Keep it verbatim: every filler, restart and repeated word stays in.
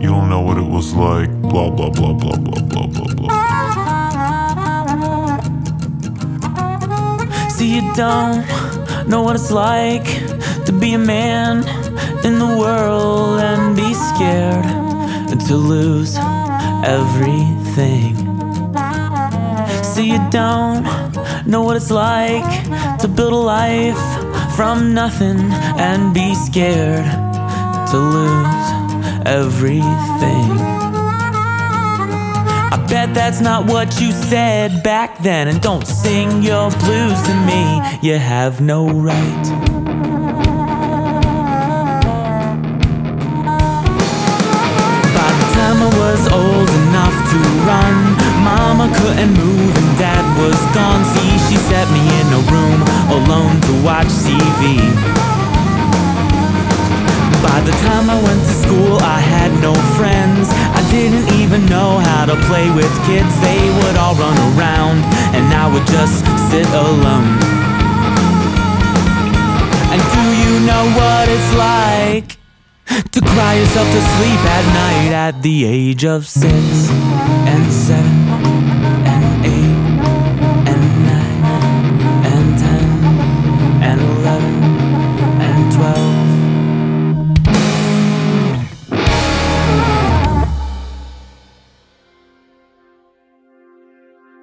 You don't know what it was like. Blah, blah, blah, blah, blah, blah, blah, blah. See, you don't know what it's like to be a man in the world and be scared to lose everything. See, you don't know what it's like to build a life from nothing and be scared to lose everything. I bet that's not what you said back then. And don't sing your blues to me, you have no right. By the time I was old enough to run, Mama couldn't move and Dad was gone. See, she set me in a room alone to watch T V. By the time I went to school, I had no friends. I didn't even know how to play with kids. They would all run around and I would just sit alone. And do you know what it's like to cry yourself to sleep at night at the age of six and seven?